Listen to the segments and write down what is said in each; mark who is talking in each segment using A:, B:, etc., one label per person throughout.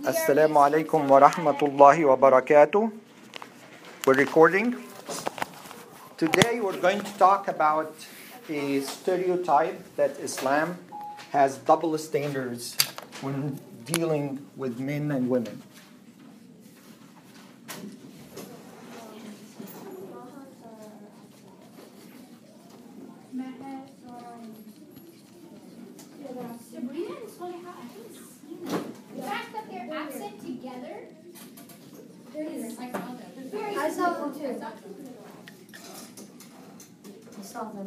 A: Assalamu alaikum wa rahmatullahi wa barakatuh. We're recording. Today we're going to talk about a stereotype that Islam has double standards when dealing with men and women.
B: I saw them too. I saw them.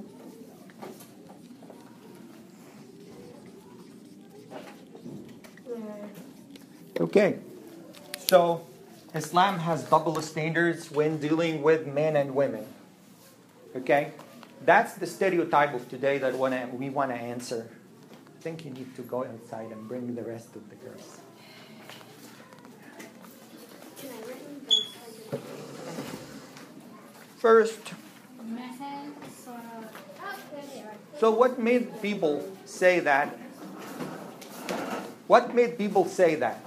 A: Okay, so Islam has double standards when dealing with men and women. Okay, that's the stereotype of today that we want to answer. I think you need to go outside and bring the rest of the girls. First, so what made people say that? What made people say that?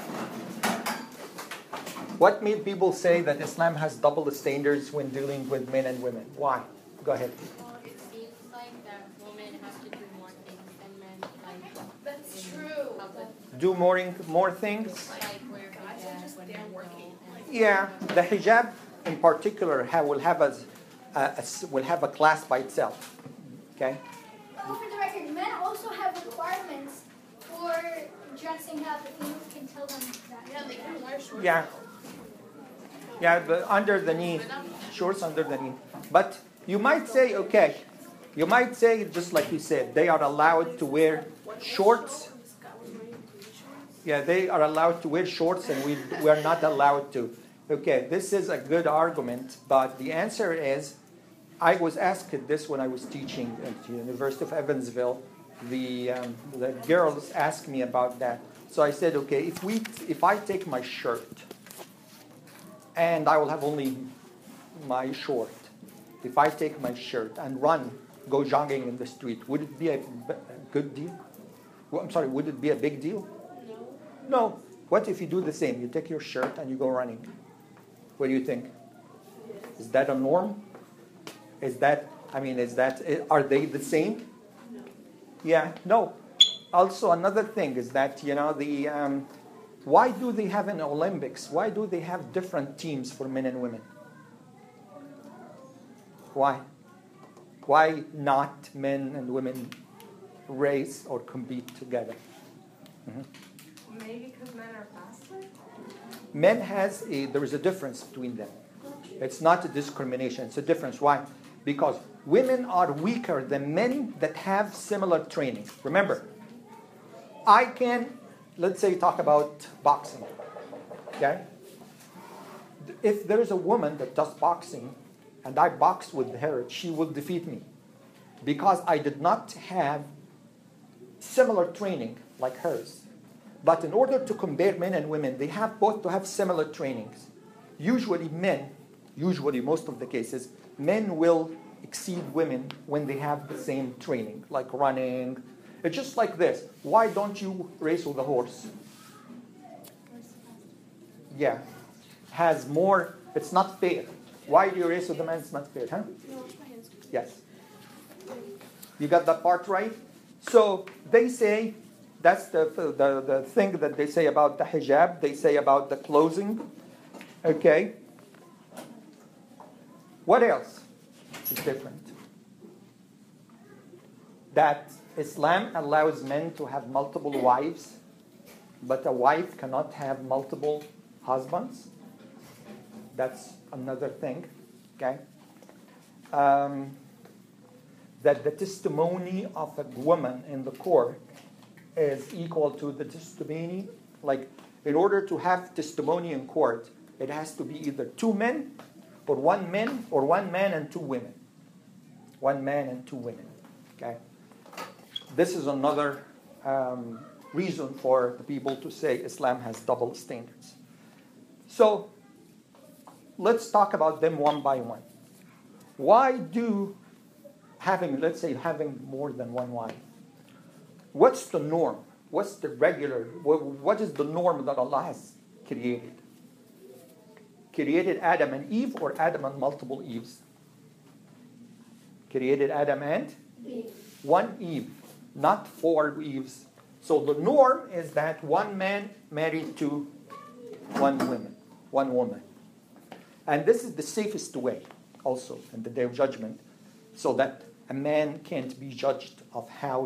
A: What made people say that Islam has double standards when dealing with men and women? Why? Go ahead.
C: Well, it seems like that women have to do more things than men. Like,
D: That's true.
A: Do more things?
C: Like wear hijab when they're working.
A: Yeah, the hijab in particular will have a class by itself. Okay.
B: But for the record, men also have requirements for dressing up. If you can tell them that.
D: Yeah, they can wear shorts.
A: Yeah. Yeah, the under the knee, shorts under the knee. But you might say, okay, you might say, just like you said, they are allowed to wear shorts. Yeah, they are allowed to wear shorts and we are not allowed to. Okay, this is a good argument, but the answer is, I was asked this when I was teaching at the University of Evansville. The girls asked me about that. So I said, okay, if I take my shirt and I will have only my short, if I take my shirt and go jogging in the street, would it be a good deal? Well, I'm sorry, would it be a big deal? No. What if you do the same? You take your shirt and you go running. What do you think? Is that a norm? Are they the same? Yeah, no. Also, another thing is that, why do they have an Olympics? Why do they have different teams for men and women? Why? Why not men and women race or compete together? Mm-hmm.
D: Maybe because men are faster?
A: There is a difference between them. It's not a discrimination, it's a difference. Why? Because women are weaker than men that have similar training. Remember, let's say talk about boxing. Okay? If there is a woman that does boxing and I box with her, she will defeat me. Because I did not have similar training like hers. But in order to compare men and women, they have both to have similar trainings. Usually most of the cases, men will exceed women when they have the same training, like running. It's just like this. Why don't you race with a horse? Yeah. Has more, it's not fair. Why do you race with a man? It's not fair, huh? Yes. You got that part right? So they say, that's the thing that they say about the hijab. They say about the clothing. Okay. What else is different? That Islam allows men to have multiple wives, but a wife cannot have multiple husbands. That's another thing. Okay. That the testimony of a woman in the court is equal to the testimony. Like, in order to have testimony in court, it has to be either two men, or one man and two women. One man and two women. Okay? This is another reason for the people to say Islam has double standards. So, let's talk about them one by one. Why do having more than one wife, what's the norm? what's the regular, what is the norm that Allah has created? Created Adam and Eve, or Adam and multiple Eves? Created Adam and one Eve, not 4 Eves. So the norm is that one man married to one woman. And this is the safest way also in the Day of Judgment, so that a man can't be judged of how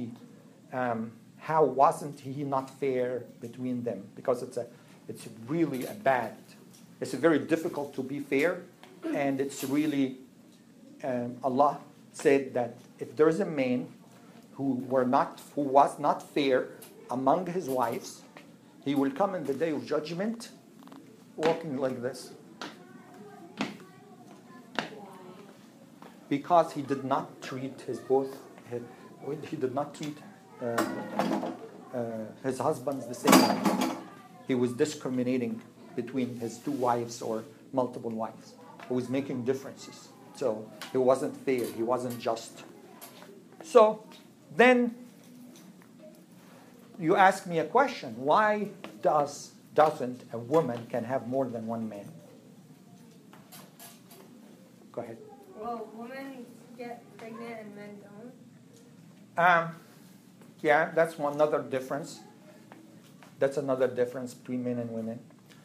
A: wasn't he not fair between them, because it's really it's very difficult to be fair, and it's really Allah said that if there is a man who was not fair among his wives, he will come in the Day of Judgment walking like this, because he did not treat his husbands the same way. He was discriminating between his 2 wives or multiple wives. He was making differences. So he wasn't fair. He wasn't just. So then you ask me a question. Why doesn't a woman can have more than one man? Go ahead.
D: Well, women get pregnant and men don't.
A: Yeah, that's another difference. That's another difference between men and women.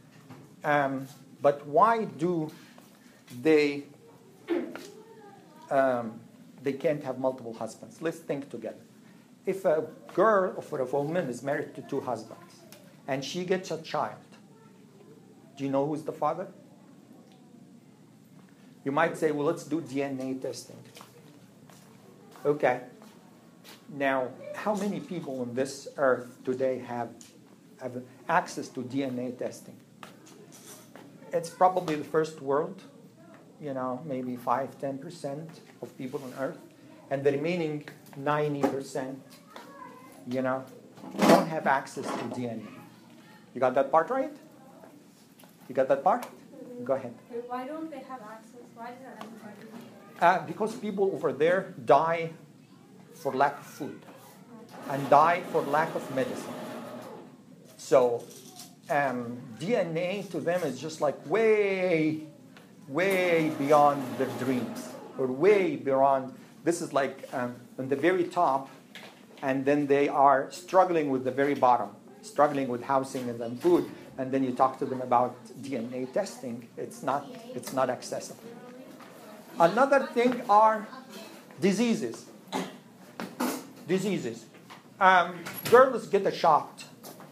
A: But why do they can't have multiple husbands? Let's think together. If a girl or if a woman is married to 2 husbands and she gets a child, do you know who's the father? You might say, well, let's do DNA testing. Okay. Now, how many people on this earth today have access to DNA testing? It's probably the first world, maybe 5-10% of people on earth. And the remaining 90%, don't have access to DNA. You got that part right? You got that part? Go ahead.
D: Why don't they have access? Why doesn't everybody?
A: Because people over there die for lack of food and die for lack of medicine. So DNA to them is just like way beyond their dreams, or way beyond. This is like on the very top, and then they are struggling with the very bottom, struggling with housing and then food, and then you talk to them about DNA testing. It's not accessible. Another thing are diseases. Girls get a shot.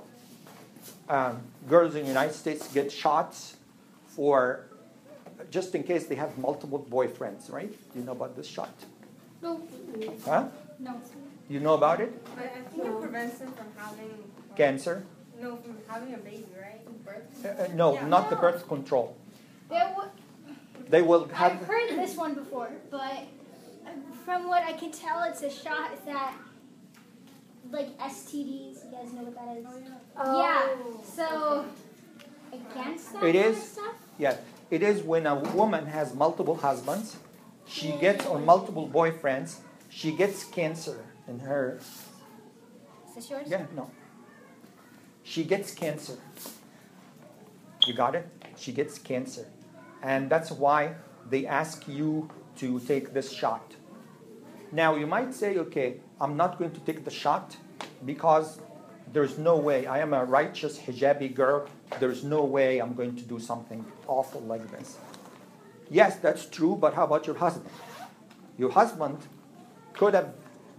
A: Girls in the United States get shots for just in case they have multiple boyfriends, right? You know about this shot?
B: No.
A: Huh?
B: No.
A: You know about it?
D: But I think it prevents them from having
A: Cancer?
D: No, from having a baby, right?
A: No,
D: Yeah.
A: not the birth control.
B: There wa-
A: They will
B: I've
A: have.
B: heard this one before, but from what I can tell, it's a shot that, like STDs, you guys know what that is? Yeah, so against that
A: It
B: kind
A: is.
B: of stuff?
A: Yeah, it is when a woman has multiple husbands, she gets, or multiple boyfriends, she gets cancer in her.
B: Is this yours?
A: Yeah, no. She gets cancer. You got it? She gets cancer. And that's why they ask you to take this shot. Now, you might say, okay, I'm not going to take the shot because there's no way. I am a righteous hijabi girl. There's no way I'm going to do something awful like this. Yes, that's true, but how about your husband? Your husband could have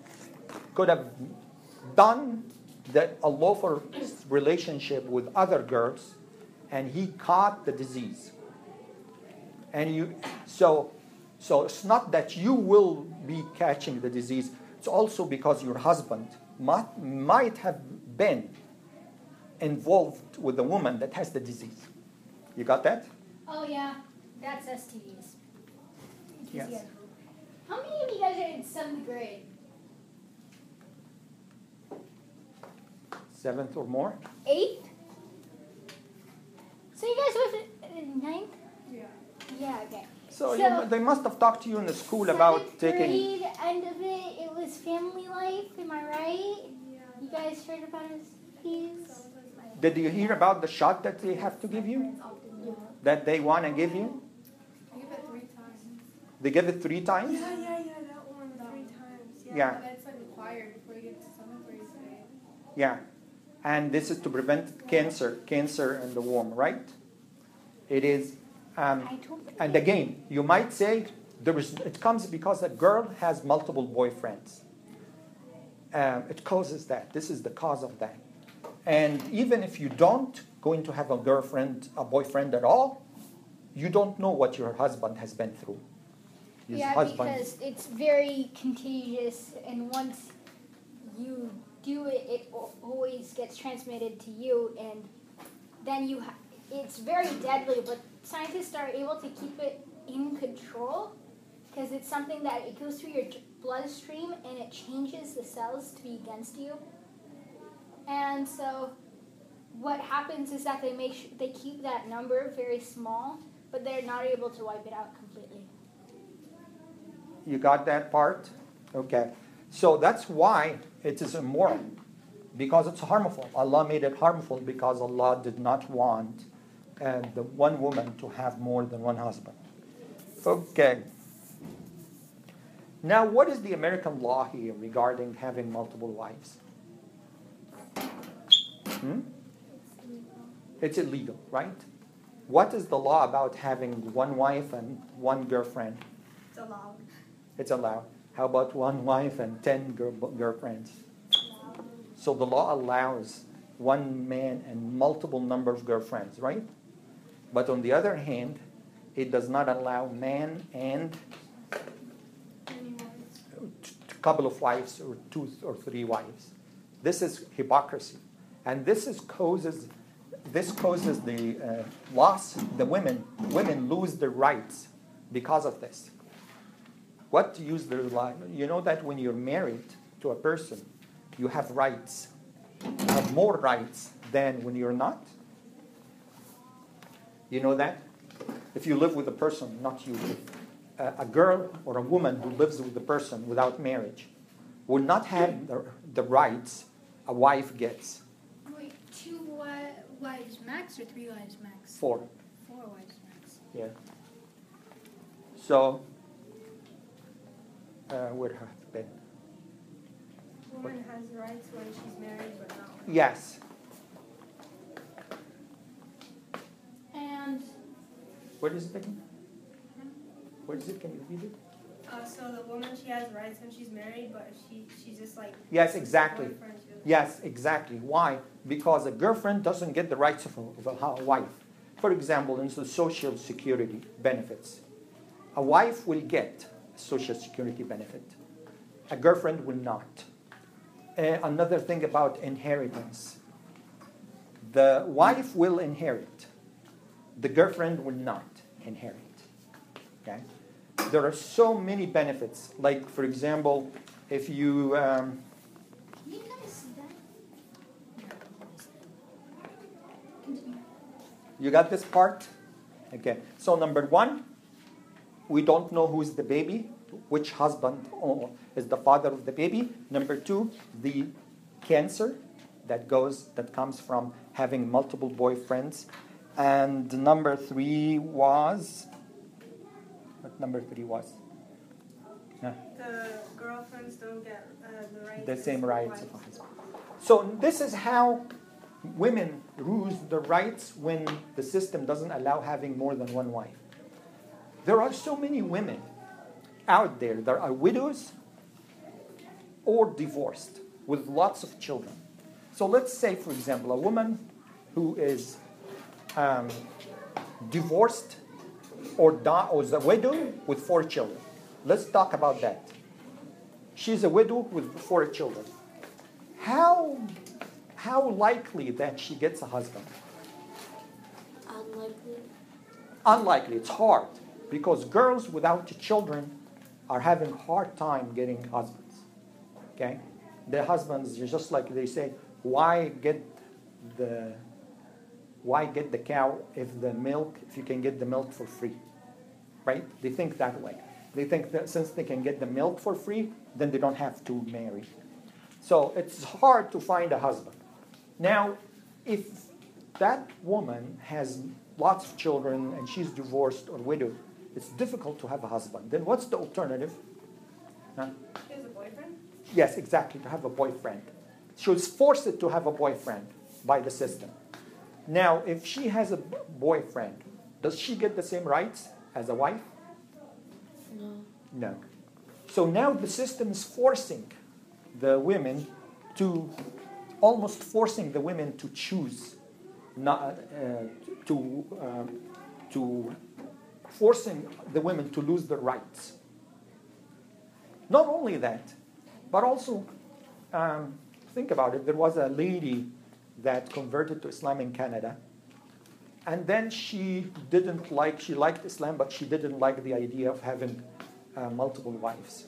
A: done a lawful relationship with other girls, and he caught the disease. And so it's not that you will be catching the disease. It's also because your husband might have been involved with a woman that has the disease. You got that?
B: Oh yeah, that's STDs.
A: Yes.
B: How many of you guys are in 7th grade?
A: 7th or more?
B: 8th? So you guys was in 9th?
D: Yeah.
B: Yeah, okay.
A: So they must have talked to you in the school about
B: 7th
A: taking.
B: grade, end of it was family life, am I right? You guys heard about STDs?
A: Did you hear about the shot that they have to give you? That they want to give you?
D: Give it 3 times.
A: They give it 3 times?
D: Yeah, that one 3 times.
A: Yeah.
D: But it's like required before you get to 7th grade.
A: Yeah. And this is to prevent cancer in the womb, right? It is. And again, you might say it comes because a girl has multiple boyfriends. It causes that. This is the cause of that. And even if you don't going to have a boyfriend at all, you don't know what your husband has been through.
B: Because it's very contagious, and once you do it, it always gets transmitted to you, and then it's very deadly, but scientists are able to keep it in control because it's something that it goes through your bloodstream and it changes the cells to be against you. And so what happens is that they keep that number very small, but they're not able to wipe it out completely.
A: You got that part? Okay. So that's why it is immoral, because it's harmful. Allah made it harmful because Allah did not want the one woman to have more than one husband. Okay. Now, what is the American law here regarding having multiple wives? It's illegal, right? What is the law about having one wife and one girlfriend?
D: It's allowed.
A: It's allowed. How about one wife and 10 girlfriends? So the law allows one man and multiple number of girlfriends, right? But on the other hand, it does not allow man and a couple of wives or 2 or 3 wives. This is hypocrisy. And this causes the loss. The women lose their rights because of this. What to use their life? You know that when you're married to a person, you have rights. You have more rights than when you're not. You know that? If you live with a person, not you, a girl or a woman who lives with a person without marriage will not have the rights a wife gets.
E: Wait, 2 wives max or 3 wives max?
A: 4.
E: 4 wives max.
A: Yeah. So, would have been.
D: Woman has rights when she's married, but not when.
A: Yes.
B: And
A: What is it again? What is it? Can you repeat it?
D: So the woman, she has rights when she's married, but she's just like.
A: Yes, exactly.
D: boyfriend, she doesn't-
A: Yes, exactly. Why? Because a girlfriend doesn't get the rights of a wife. For example, in the Social Security benefits, a wife will get Social Security benefit. A girlfriend will not. Another thing about inheritance. The wife will inherit. The girlfriend will not inherit. Okay? There are so many benefits. Like, for example, if you...
B: can you guys see that? Continue.
A: You got this part? Okay. So number 1, we don't know who's the baby, which husband is the father of the baby. Number 2, the cancer that comes from having multiple boyfriends. And number 3 was... What number 3 was? Yeah.
D: The girlfriends don't get the rights.
A: The
D: as
A: same rights
D: wives.
A: of a husband. So this is how women lose the rights when the system doesn't allow having more than one wife. There are so many women out there that are widows or divorced with lots of children. So let's say, for example, a woman who is divorced or is a widow with 4 children. Let's talk about that. She's a widow with 4 children. How likely that she gets a husband?
C: Unlikely.
A: Unlikely. It's hard because girls without children are having a hard time getting husbands. Okay? Their husbands, just like they say, why get the cow if you can get the milk for free? Right? They think that way. They think that since they can get the milk for free, then they don't have to marry. So it's hard to find a husband. Now, if that woman has lots of children and she's divorced or widowed, it's difficult to have a husband. Then what's the alternative? Huh?
D: She has a boyfriend?
A: Yes, exactly, to have a boyfriend. She was forced to have a boyfriend by the system. Now, if she has a boyfriend, does she get the same rights as a wife? No. So now the system is forcing the women to, almost forcing the women to choose, not to forcing the women to lose their rights. Not only that, but also, think about it, there was a lady that converted to Islam in Canada, and then she liked Islam, but she didn't like the idea of having multiple wives.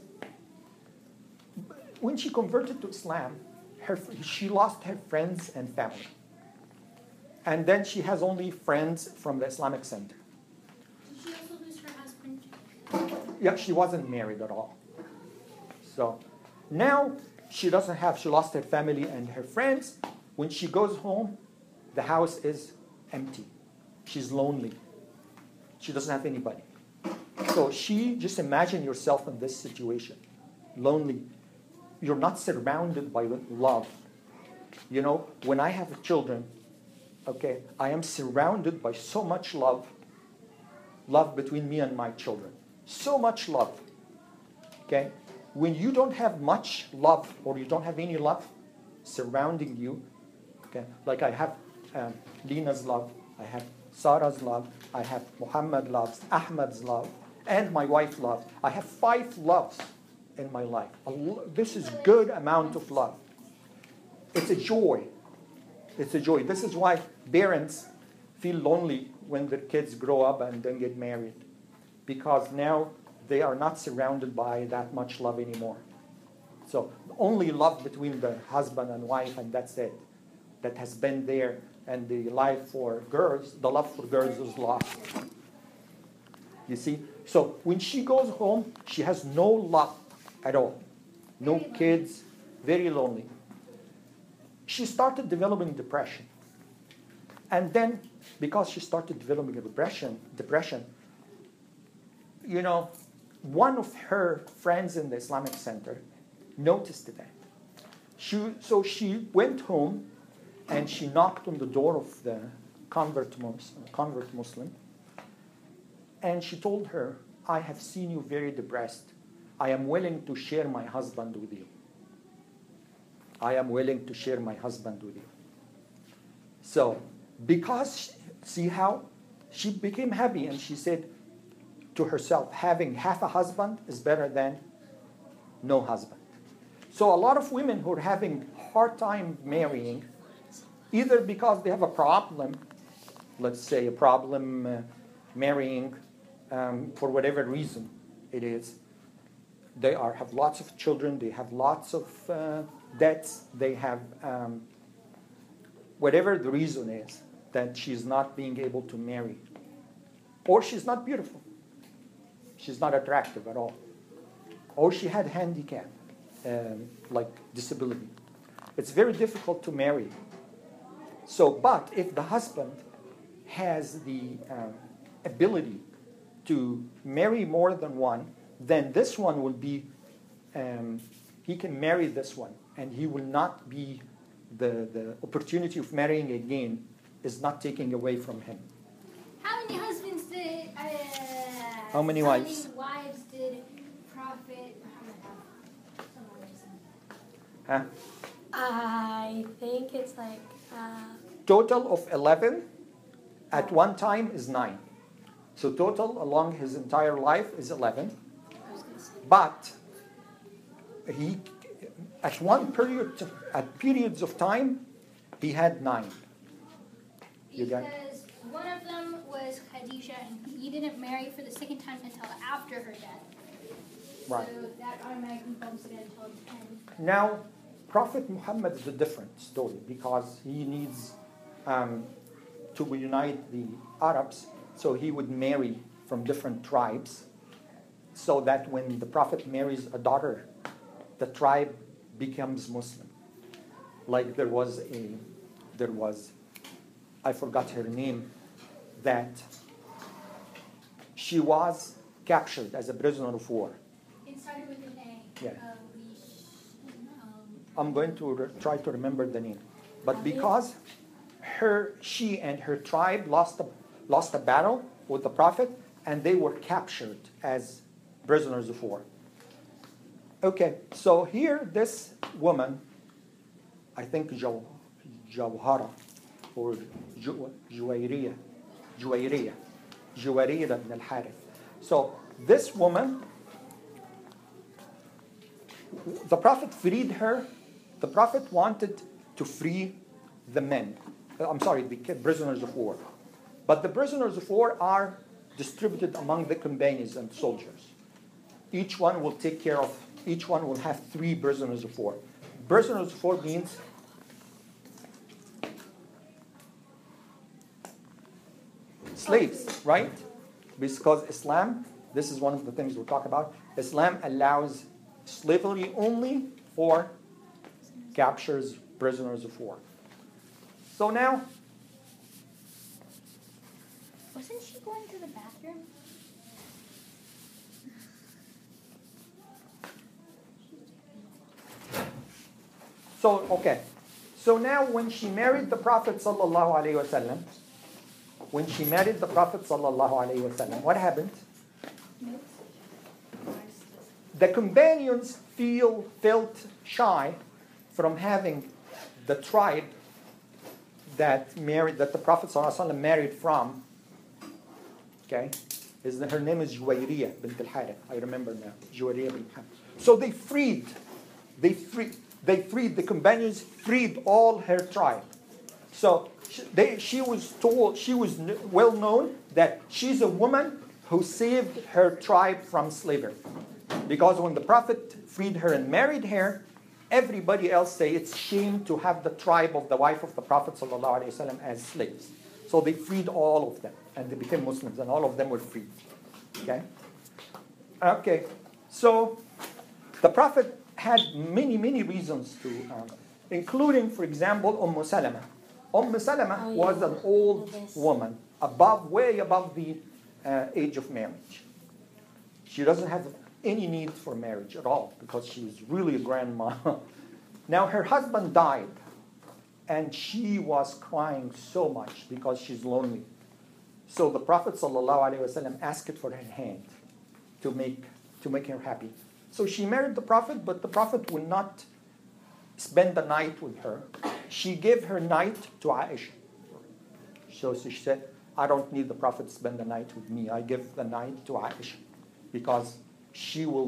A: When she converted to Islam, she lost her friends and family. And then she has only friends from the Islamic Center.
E: Did she also lose her husband?
A: Yeah, she wasn't married at all. So now she lost her family and her friends. When she goes home, the house is empty. She's lonely. She doesn't have anybody. So just imagine yourself in this situation. Lonely. You're not surrounded by love. You know, when I have children, okay, I am surrounded by so much love. Love between me and my children. So much love. Okay? When you don't have much love or you don't have any love surrounding you, okay, like I have Lina's love, I have Sarah's love, I have Muhammad loves, Ahmad's love, and my wife's love. I have 5 loves in my life. This is good amount of love. It's a joy. It's a joy. This is why parents feel lonely when their kids grow up and then get married, because now they are not surrounded by that much love anymore. So only love between the husband and wife, and that's it. That has been there, and the love for girls is lost. You see? So when she goes home, she has no love at all. No kids, very lonely. She started developing depression. And then, because she started developing depression, you know, one of her friends in the Islamic Center noticed that. So she went home and she knocked on the door of the convert Muslim, and she told her, I have seen you very depressed. I am willing to share my husband with you. I am willing to share my husband with you. So, because, see how she became happy, and she said to herself, having half a husband is better than no husband. So a lot of women who are having hard time marrying, either because they have a problem, let's say a problem marrying for whatever reason it is, they have lots of children, they have lots of debts, they have whatever the reason is that she's not being able to marry. Or she's not beautiful. She's not attractive at all. Or she had handicap, like disability. It's very difficult to marry. So, but if the husband has the ability to marry more than one, then this one will be, he can marry this one, and he will not be, the opportunity of marrying again is not taken away from him.
B: How many husbands did,
A: How many wives?
B: How many wives did Prophet Muhammad have?
A: Huh?
F: I think it's like...
A: Total of 11 at one time is 9. So total along his entire life is 11. But he, at one period, at periods of time, he had 9.
B: Because one of them was Khadijah, and he didn't marry for the second time until after her death.
A: Right.
B: So that automatically bumps it until 10.
A: Now, Prophet Muhammad is a different story because he needs to unite the Arabs, so he would marry from different tribes, so that when the Prophet marries a daughter, the tribe becomes Muslim. Like there was, I forgot her name, that she was captured as a prisoner of war.
E: It started with an A.
A: Yeah.
E: Um,
A: I'm going to try to remember the name. But because she and her tribe lost a battle with the Prophet, and they were captured as prisoners of war. Okay, so here this woman, I think Jawhara or Juwairiya ibn al-Harith. So this woman, the Prophet freed her. The Prophet wanted to free the men. The prisoners of war. But the prisoners of war are distributed among the companions and soldiers. Each one will have 3 prisoners of war. Prisoners of war means slaves, right? Because Islam, this is one of the things we'll talk about, Islam allows slavery only for captures prisoners of war. So now,
B: Wasn't she going to the bathroom?
A: So now when she married the Prophet sallallahu alaihi wasallam, what happened? The companions felt shy from having the tribe that the Prophet ﷺ married from. Okay, her name is Juwairiya bint al-Harith. I remember now, Juwairiya bint al-Harith. So they freed the companions, freed all her tribe. So she was well known that she's a woman who saved her tribe from slavery. Because when the Prophet freed her and married her, everybody else say it's shame to have the tribe of the wife of the Prophet ﷺ as slaves. So they freed all of them, and they became Muslims, and all of them were freed. Okay. So the Prophet had many reasons to, including, for example, Salama. Salama was an old woman, way above the age of marriage. She doesn't have any need for marriage at all because she was really a grandma. Now her husband died, and she was crying so much because she's lonely. So the Prophet ﷺ asked for her hand to make her happy. So she married the Prophet, but the Prophet would not spend the night with her. She gave her night to Aisha. So she said, I don't need the Prophet to spend the night with me. I give the night to Aisha because she will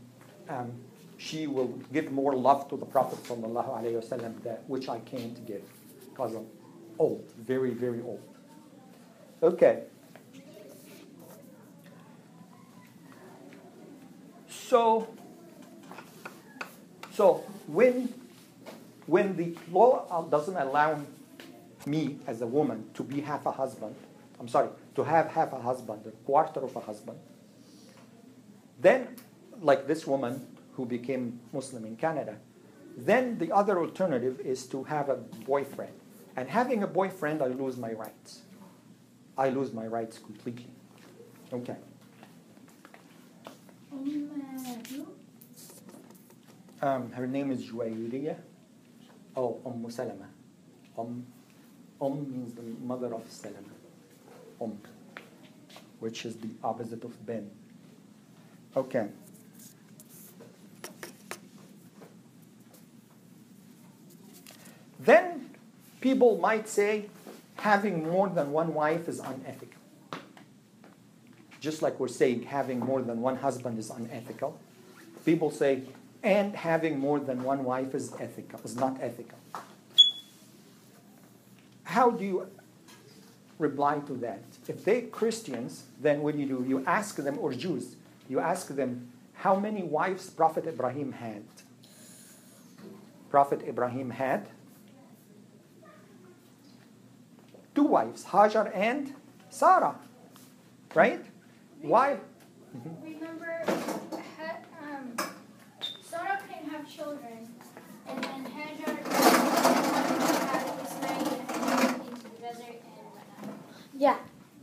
A: give more love to the Prophet ﷺ which I can't give because I'm old, very old. Okay. So when the law doesn't allow me as a woman to be half a husband, to have half a husband, a quarter of a husband, then, like this woman who became Muslim in Canada, then the other alternative is to have a boyfriend. And having a boyfriend, I lose my rights. I lose my rights completely. Okay. Her name is Juwairiya. Salama. Means the mother of Salama. Which is the opposite of Ben. Okay. Then people might say having more than one wife is unethical. Just like we're saying having more than one husband is unethical. People say, and having more than one wife is not ethical. How do you reply to that? If they're Christians, then what do? You ask them, or Jews, you ask them, how many wives Prophet Ibrahim had? Prophet Ibrahim had 2 wives, Hajar and Sarah. Right? Why?
B: Remember, Sarah couldn't have children, And then Hajar had Ismail into the desert and whatnot.
F: Yeah.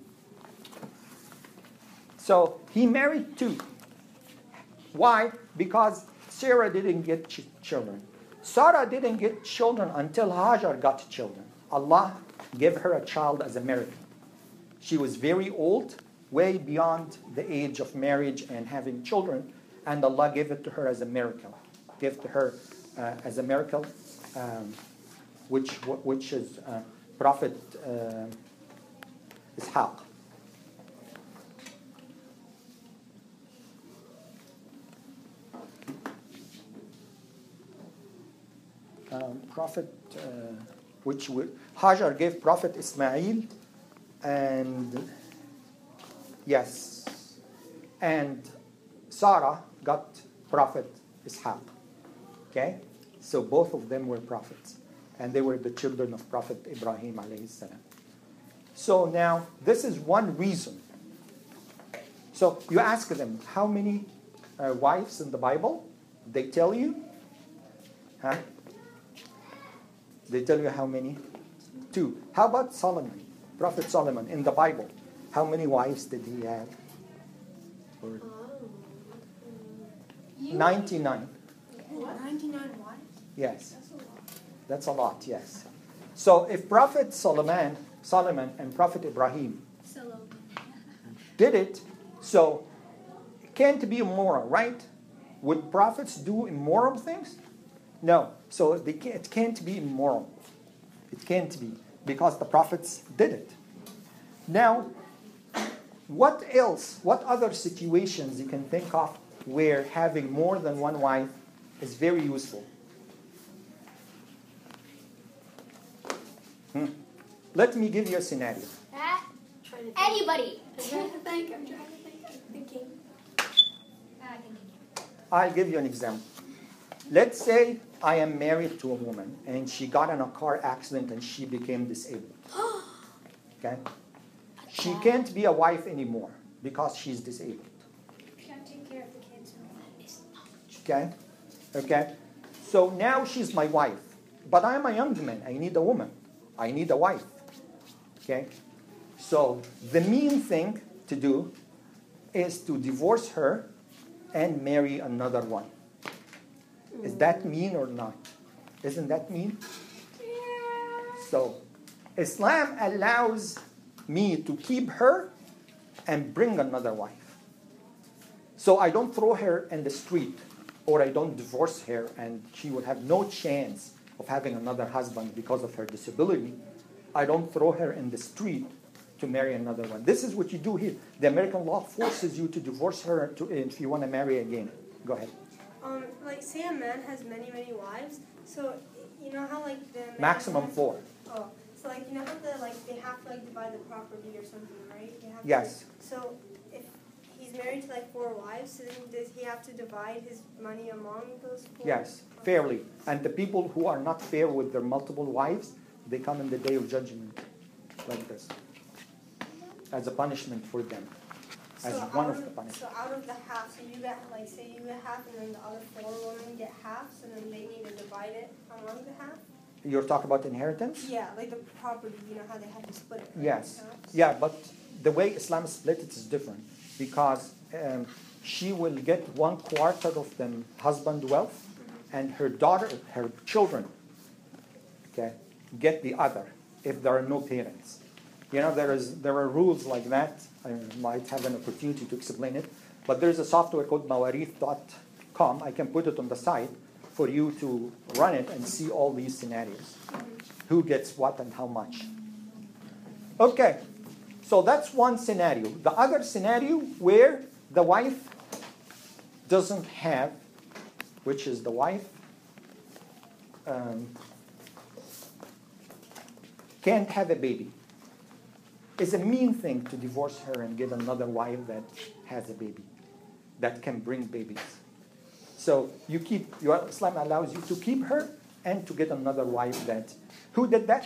A: So he married two. Why? Because Sarah didn't get children. Sarah didn't get children until Hajar got children. Allah gave her a child as a miracle. She was very old, way beyond the age of marriage and having children, and Allah gave it to her as a miracle. Gave to her as a miracle, which is Prophet Ishaq. Prophet, Hajar gave Prophet Ismail, and yes, and Sarah got Prophet Ishaq. Okay, so both of them were prophets, and they were the children of Prophet Ibrahim alayhi salam. So now this is one reason. So you ask them how many wives in the Bible? They tell you, huh? They tell you how many? 2. How about Solomon? Prophet Solomon in the Bible. How many wives did he have? 99.
D: 99 wives?
A: Yes. That's a lot, yes. So if Prophet Solomon and Prophet Ibrahim did it, so it can't be immoral, right? Would prophets do immoral things? No. So it can't be immoral. It can't be, because the prophets did it. Now, what else, what other situations you can think of where having more than one wife is very useful? Let me give you a scenario.
B: Anybody.
F: I'm trying to think. I'm thinking.
A: I'll give you an example. Let's say I am married to a woman and she got in a car accident and she became disabled. Okay? She can't be a wife anymore because she's disabled.
B: Can't take care of the kids.
A: Okay? Okay? So now she's my wife. But I'm a young man. I need a woman. I need a wife. Okay? So the mean thing to do is to divorce her and marry another one. Is that mean or not? Isn't that mean? So Islam allows me to keep her and bring another wife. So I don't throw her in the street, or I don't divorce her and she will have no chance of having another husband because of her disability. I don't throw her in the street to marry another one. This is what you do here. The American law forces you to divorce her if you want to marry again. Go ahead.
D: Like, say a man has many wives, so you know how like the
A: Maximum 4.
D: Oh, so like you know how they have to divide the property or something, right? They have
A: Yes.
D: So if he's married to 4 wives, so then does he have to divide his money among those 4?
A: Yes, fairly. And the people who are not fair with their multiple wives, they come in the day of judgment like this, as a punishment for them. As
D: So
A: one of the punishments.
D: So out of the half, so you get say you get half, and then the other 4 women get half, so then they need to divide it among the half.
A: You're talking about inheritance?
D: Yeah, like the property. You know how they have to split it. Right?
A: Yes.
D: Halves?
A: Yeah, but the way Islam split it is different, because she will get 1/4 of the husband wealth, and her children, okay, get the other if there are no parents. You know, there are rules like that. I might have an opportunity to explain it. But there's a software called mawarith.com. I can put it on the site for you to run it and see all these scenarios. Who gets what and how much. Okay, so that's one scenario. The other scenario where the wife doesn't have, which is the wife can't have a baby. It's a mean thing to divorce her and get another wife that has a baby, that can bring babies. So Islam allows you to keep her and to get another wife that, who did that?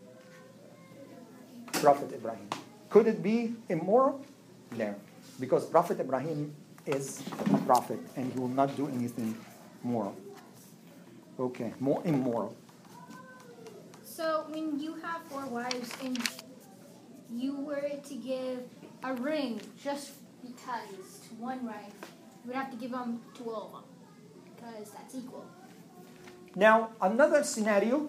A: Prophet Ibrahim. Could it be immoral? No, because Prophet Ibrahim is a prophet and he will not do anything moral. Okay, more immoral.
B: So when you have 4 wives and you were to give a ring just because to one wife, you would have to give them to all of them because that's equal.
A: Now, another scenario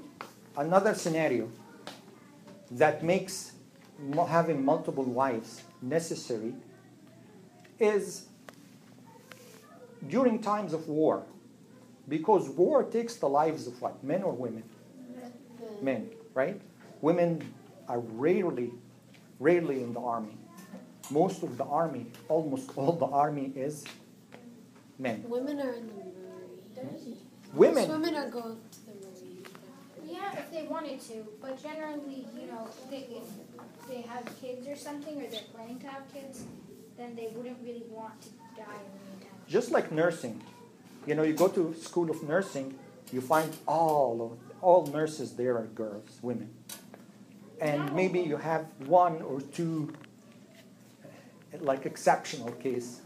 A: that makes having multiple wives necessary is during times of war. Because war takes the lives of what? Men or women? Men, right? Women are rarely in the army. Most of the army, almost all the army is men.
F: Women are in the Marines.
A: Women.
F: Women are going to the Marines.
B: Yeah, if they wanted to, but generally, if they have kids or something, or they're planning to have kids, then they wouldn't really want to die in the meantime.
A: Just like nursing. You go to school of nursing, you find all nurses there are girls, women. And maybe you have 1 or 2, like exceptional case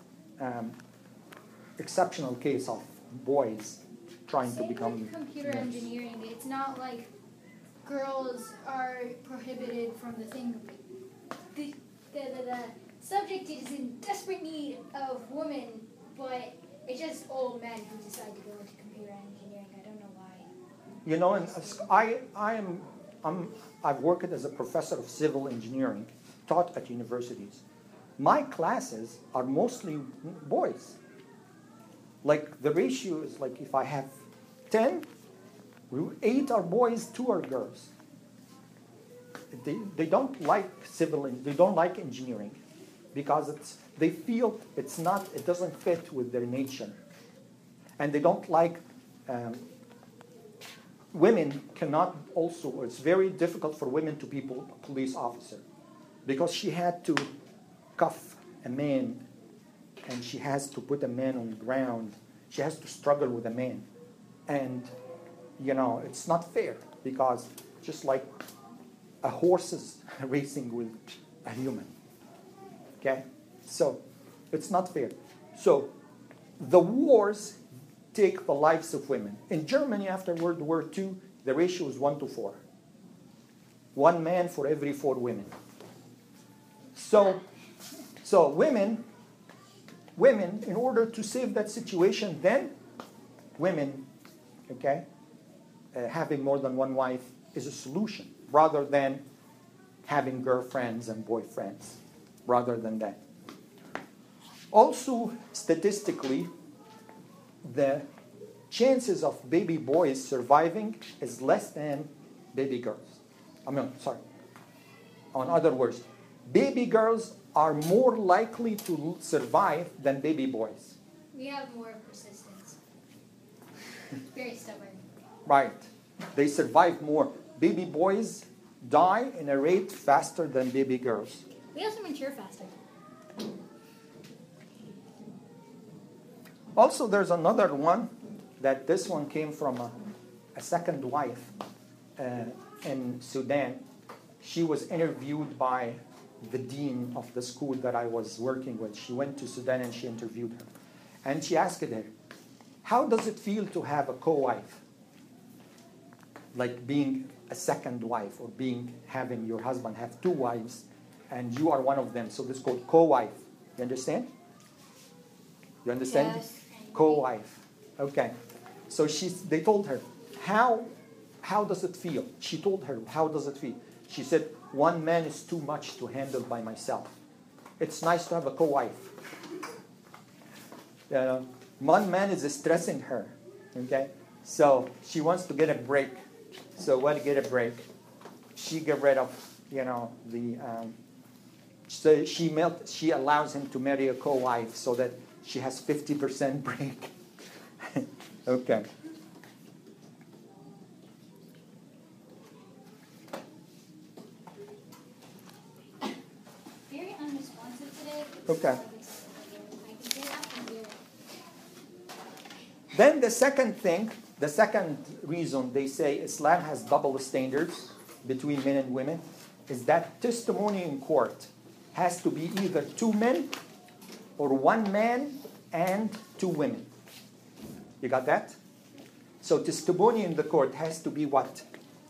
A: of boys trying to become
B: Same with computer
A: nurse.
B: engineering. It's not like girls are prohibited from the thing. The subject is in desperate need of women, but it's just old men who decide to go into computer engineering. I don't know why.
A: And I've worked as a professor of civil engineering, taught at universities. My classes are mostly boys. Like the ratio is like if I have 10, 8 are boys, 2 are girls. They don't like they don't like engineering because they feel it doesn't fit with their nature. And they don't like, women cannot also, it's very difficult for women to be a police officer because she had to cuff a man and she has to put a man on the ground. She has to struggle with a man. And, it's not fair because just like a horse is racing with a human. Okay? So, it's not fair. So, the wars take the lives of women. In Germany, after World War II, the ratio is 1 to 4. 1 man for every 4 women. So women, in order to save that situation, then women, okay, having more than 1 wife is a solution rather than having girlfriends and boyfriends, rather than that. Also, statistically, the chances of baby boys surviving is less than baby girls. In other words, baby girls are more likely to survive than baby boys.
B: We have more persistence. Very stubborn.
A: Right. They survive more. Baby boys die in a rate faster than baby girls.
B: We also mature faster.
A: Also, there's another one that this one came from a second wife in Sudan. She was interviewed by the dean of the school that I was working with. She went to Sudan and she interviewed her. And she asked her, how does it feel to have a co-wife? Like being a second wife or having your husband have 2 wives and you are one of them. So this is called co-wife. You understand? You understand?
F: Yes.
A: Co-wife. Okay. So they told her, how does it feel? She told her, how does it feel? She said, 1 man is too much to handle by myself. It's nice to have a co-wife. 1 man is stressing her. Okay? So she wants to get a break. So what to get a break? She get rid of, so she allows him to marry a co-wife so that she has 50% break. Okay.
B: Very unresponsive today.
A: Okay.
B: I can get up and hear it.
A: Then the second reason they say Islam has double standards between men and women is that testimony in court has to be either 2 men or 1 man and 2 women. You got that? So testimony in the court has to be what?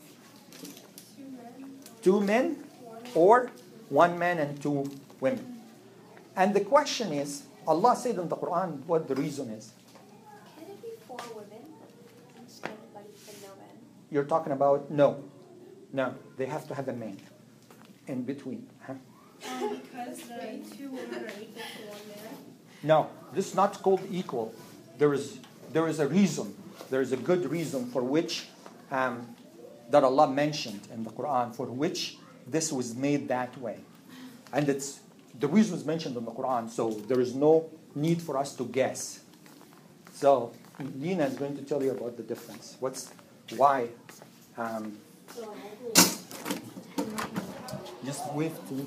A: 2 men or 1 man and 2 women. And the question is, Allah said in the Quran what the reason is.
F: Can it be 4 women instead of like no men?
A: You're talking about, no, they have to have a man in between. Huh?
D: Because the 2 women are equal to 1 man.
A: No, this is not called equal. There is a reason. There is a good reason for which that Allah mentioned in the Quran, for which this was made that way. And the reason is mentioned in the Quran, so there is no need for us to guess. So Lina is going to tell you about the difference. Why? Just wave to.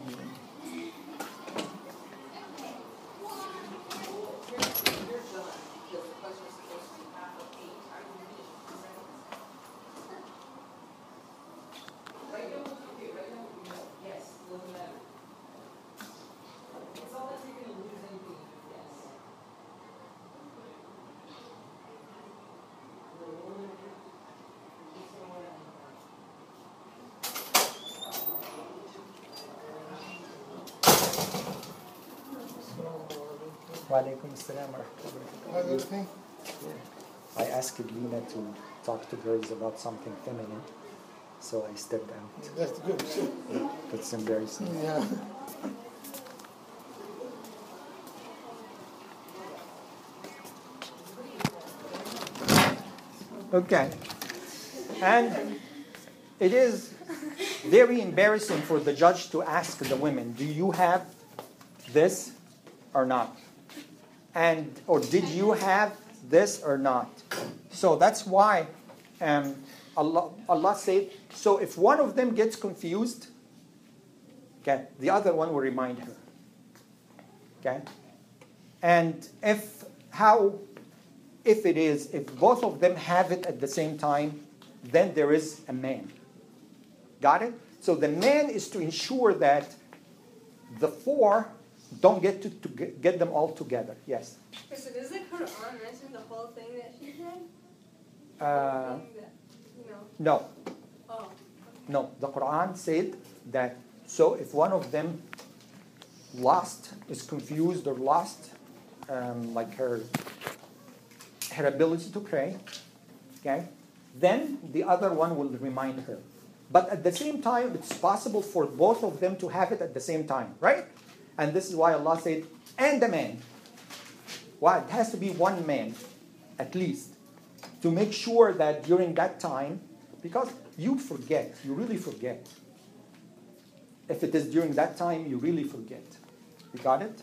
A: Walaikum assalam wa rahmatullahi. I asked Lina to talk to girls about something feminine, so I stepped out.
G: That's good.
A: That's embarrassing.
G: Yeah.
A: Okay. And it is very embarrassing for the judge to ask the women, do you have this or not? Or did you have this or not? So that's why Allah said, so if one of them gets confused, okay, the other one will remind her. Okay? And if both of them have it at the same time, then there is a man. Got it? So the man is to ensure that the 4 don't get to get them all together. Yes?
D: So does the Quran mention the whole thing that she said?
A: No.
D: Oh.
A: No. The Quran said that, so if one of them is confused or lost, like her ability to pray, okay, then the other one will remind her. But at the same time, it's possible for both of them to have it at the same time, right? And this is why Allah said, and a man. Why? It has to be 1 man, at least, to make sure that during that time, because you really forget. If it is during that time, you really forget. You got it?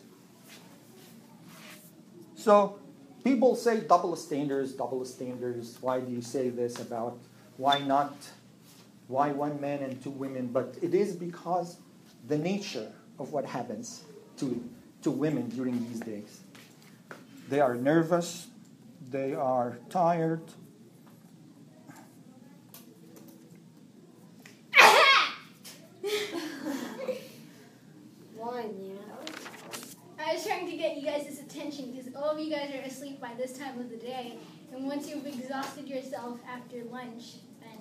A: So, people say double standards. Why do you say this about, why 1 man and 2 women? But it is because the nature of what happens to women during these days. They are nervous, they are tired.
F: Why, Lina?
B: I was trying to get you guys' attention because all of you guys are asleep by this time of the day, and once you've exhausted yourself after lunch, then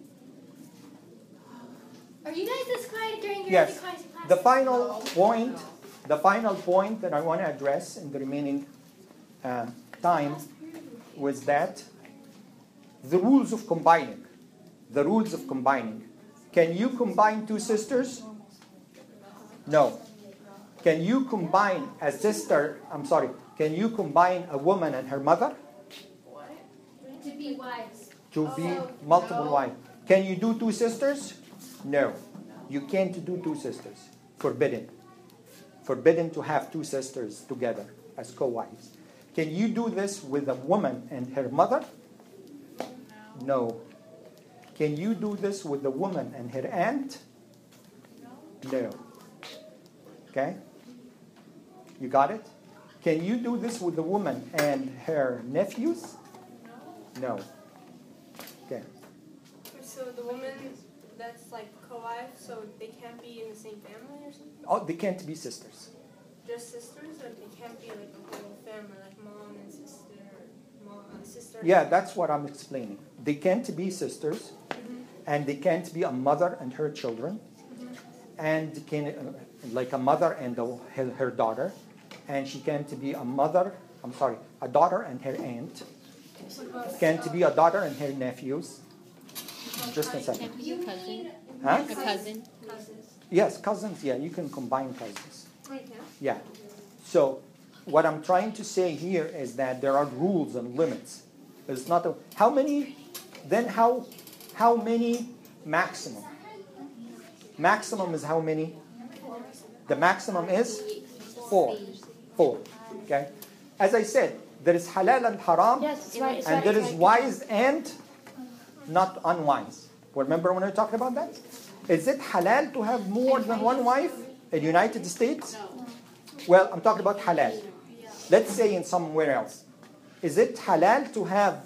B: are you guys this quiet during your
A: Yes.
B: class?
A: The final point that I want to address in the remaining time was that the rules of combining. Can you combine 2 sisters? No. Can you combine can you combine a woman and her mother?
B: To be wives.
A: To be multiple wives. Can you do 2 sisters? No. You can't do 2 sisters. Forbidden. Forbidden to have 2 sisters together as co-wives. Can you do this with a woman and her mother? No. Can you do this with a woman and her aunt? No. Okay? You got it? Can you do this with a woman and her nephews? No. Okay.
D: So the woman that's like co-wife, so they can't be in the same family or something?
A: Oh, they can't be sisters.
D: Just sisters, or they can't be like a whole family, like mom and sister, or mom and sister sister.
A: Yeah, that's what I'm explaining. They can't be sisters, and they can't be a mother and her children, and like a mother and her daughter, and she can't be a daughter and her aunt. Can't be a daughter and her nephews. Just a second.
C: Can't be a cousin.
A: Huh?
C: A cousin.
A: Yes, cousins. Yeah, you can combine cousins.
D: Right now.
A: Yeah. So what I'm trying to say here is that there are rules and limits. It's not how many. Then how many maximum? Maximum is how many? The maximum is 4. 4. Okay. As I said, there is halal and haram, and there is wise and not unwise. Remember when we talked about that? Is it halal to have more than one wife in the United States? Well, I'm talking about halal. Let's say in somewhere else. Is it halal to have?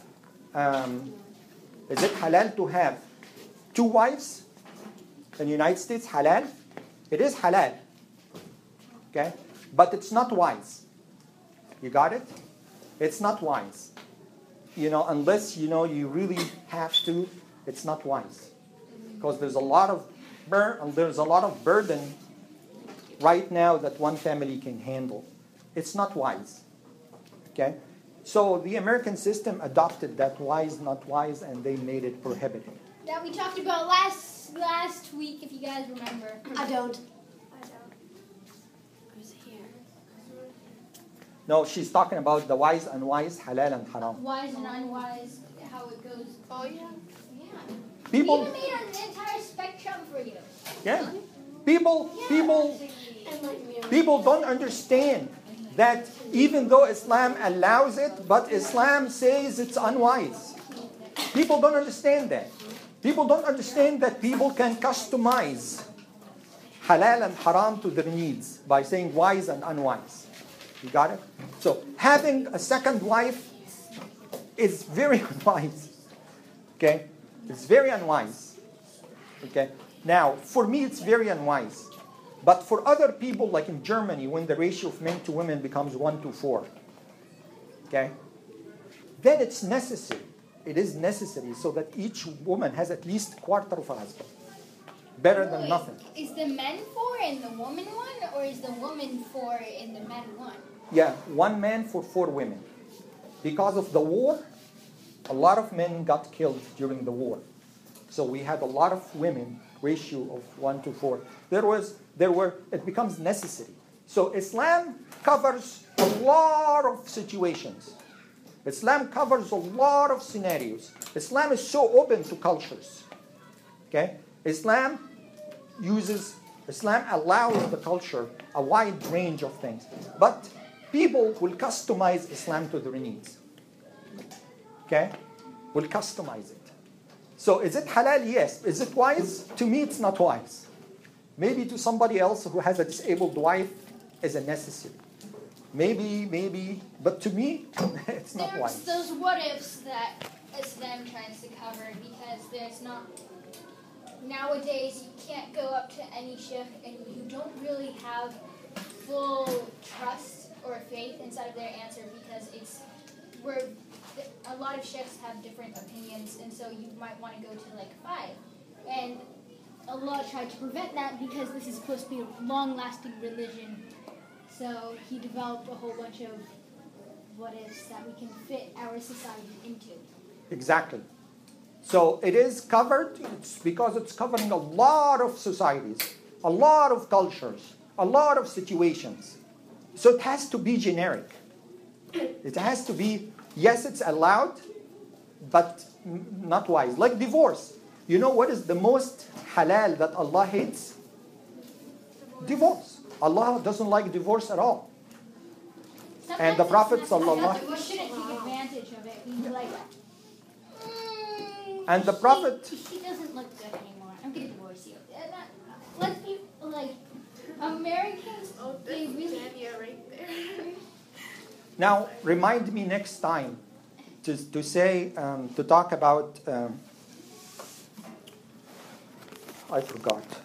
A: Is it halal to have 2 wives in the United States? Halal. It is halal. Okay, but it's not wise. You got it? It's not wise. Unless you really have to. It's not wise because there's a lot of burden right now that one family can handle. It's not wise. Okay? So the American system adopted that wise, not wise, and they made it prohibited.
B: That we talked about last week, if you guys remember.
F: I don't.
A: No, she's talking about the wise, unwise, halal, and haram.
B: Wise and unwise, how it goes.
C: Oh, yeah.
B: Yeah.
A: People,
B: We even made an entire spectrum for you.
A: yeah. People don't understand that even though Islam allows it, but Islam says it's unwise. People don't understand that. People don't understand that people can customize halal and haram to their needs by saying wise and unwise. You got it? So having a second wife is very unwise. Okay? It's very unwise. Okay? Now, for me, it's very unwise. But for other people, like in Germany, when the ratio of men to women becomes 1:4, okay, then it's necessary. It is necessary so that each woman has at least a quarter of a husband. Better than nothing.
B: Is the men 4 and the woman 1, or is the woman 4 and the men 1?
A: Yeah, 1 man for 4 women. Because of the war, a lot of men got killed during the war. So we had a lot of women, ratio of 1:4. It becomes necessary. So Islam covers a lot of situations. Islam covers a lot of scenarios. Islam is so open to cultures. Okay? Islam allows the culture a wide range of things. But people will customize Islam to their needs. Okay? Will customize it. So is it halal? Yes. Is it wise? To me, it's not wise. Maybe to somebody else who has a disabled wife is a necessary. Maybe, but to me, it's not wise.
B: There's those what-ifs that Islam tries to cover because there's not... Nowadays, you can't go up to any sheikh and you don't really have full trust or faith inside of their answer because a lot of sheikhs have different opinions, and so you might want to go to like 5. And Allah tried to prevent that because this is supposed to be a long-lasting religion. So he developed a whole bunch of what-ifs that we can fit our society into.
A: Exactly. So it is covered because it's covering a lot of societies, a lot of cultures, a lot of situations. So it has to be generic. It has to be, yes, it's allowed, but not wise. Like divorce. You know what is the most halal that Allah hates? Divorce. Allah doesn't like divorce at all. And the Prophet sallallahu
B: We shouldn't take advantage of it. He's like,
A: and the Prophet,
B: he doesn't look good anymore. I'm gonna divorce you. Let's be like Americans. They really.
C: right there.
A: now remind me next time to say to talk about. I forgot.